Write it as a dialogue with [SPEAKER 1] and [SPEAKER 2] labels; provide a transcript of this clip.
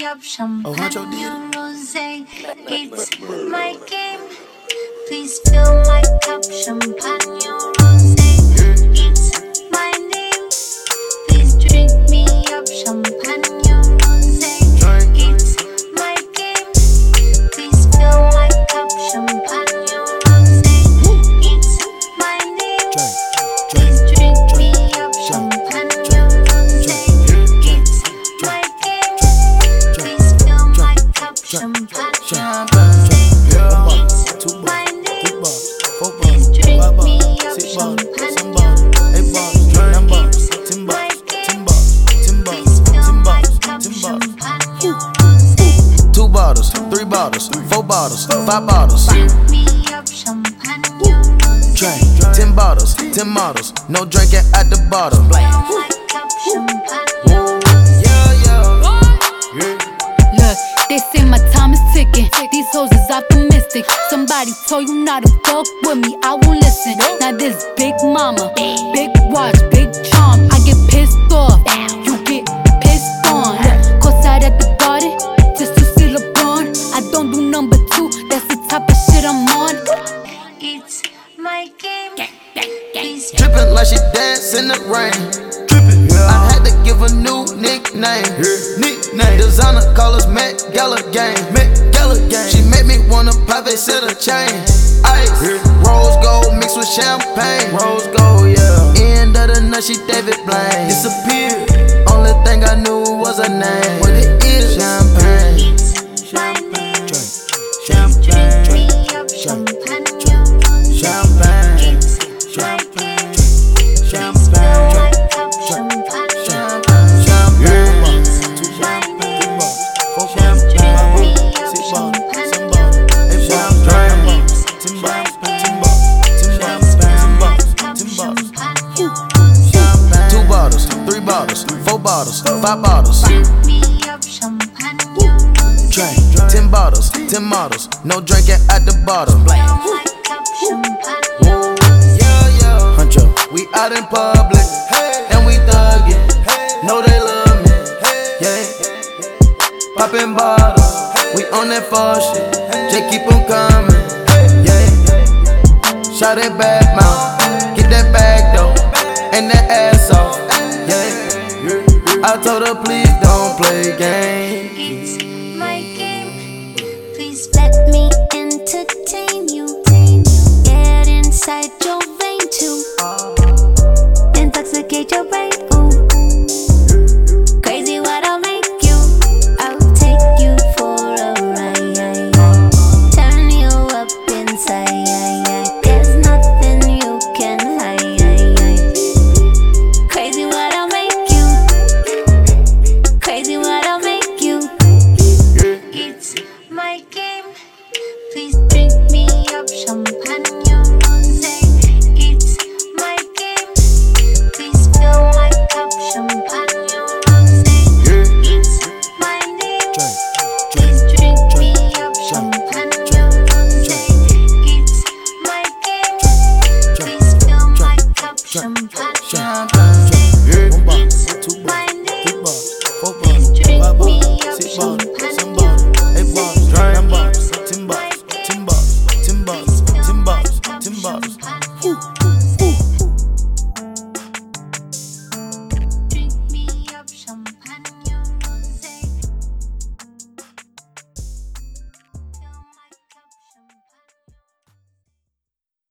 [SPEAKER 1] up champagne or rosé. It's my game. Please fill my cup, champagne or rosé. It's my name. Please drink me up, champagne or rosé. It's my game. Please fill my cup, champagne or rosé. It's my name. Please drink me up, champagne or rosé. It's my game. Please fill my cup, champagne or rosé. It's my name. Please drink me up, champagne or rosé. It's my game. Please fill my cup, champagne or rosé.
[SPEAKER 2] 2 bottles, 3 bottles, 4 bottles, 5 bottles.
[SPEAKER 1] Drink me up, champagne or rosé.
[SPEAKER 2] Drink 10 bottles, 10 models. No drinking at the bottom.
[SPEAKER 1] Fill my cup, champagne or rosé.
[SPEAKER 3] Look, they say my time is ticking. These hoes is optimistic. Somebody told you not to fuck with me, I won't listen. Now this big mama, big watch, big charm. I get pissed off, you get pissed on. Look, courtside at the garden, just to see LeBron. I don't do number 2, that's the type of shit I'm on.
[SPEAKER 1] It's my game. Please
[SPEAKER 2] Drippin' like she dance in the rain. I had to give a new nickname. Designer call us Met Gala Gang. She made me wanna pop a set of chain. Ice, rose gold mixed with champagne. Rose gold, yeah. End of the night, she David Blaine. Disappeared. Only thing I knew was her name. What it is? Champagne.
[SPEAKER 1] It's my name. Please drink me up, champagne or rosé.
[SPEAKER 2] Champagne.
[SPEAKER 1] It's my game. Please fill my cup, champagne or rosé.
[SPEAKER 2] Champagne.
[SPEAKER 1] It's my name. Please drink me up, champagne or rosé. It's my game. Please fill my cup, champagne or rosé.
[SPEAKER 2] 2 bottles, 3 bottles, 4 bottles, 5 bottles.
[SPEAKER 1] Drink me up, champagne or rosé.
[SPEAKER 2] Drink 10 bottles, 10 models. No drinking at the bottom.
[SPEAKER 1] Fill my cup, champagne or rosé.
[SPEAKER 2] Huncho, we out in public, and we thuggin'. Know they love me, yeah. Poppin' bottles, we on that fall shit. Just keep 'em coming, yeah. Shot it back mouth, get that bag though, and that ass off, yeah. I told her please don't play games.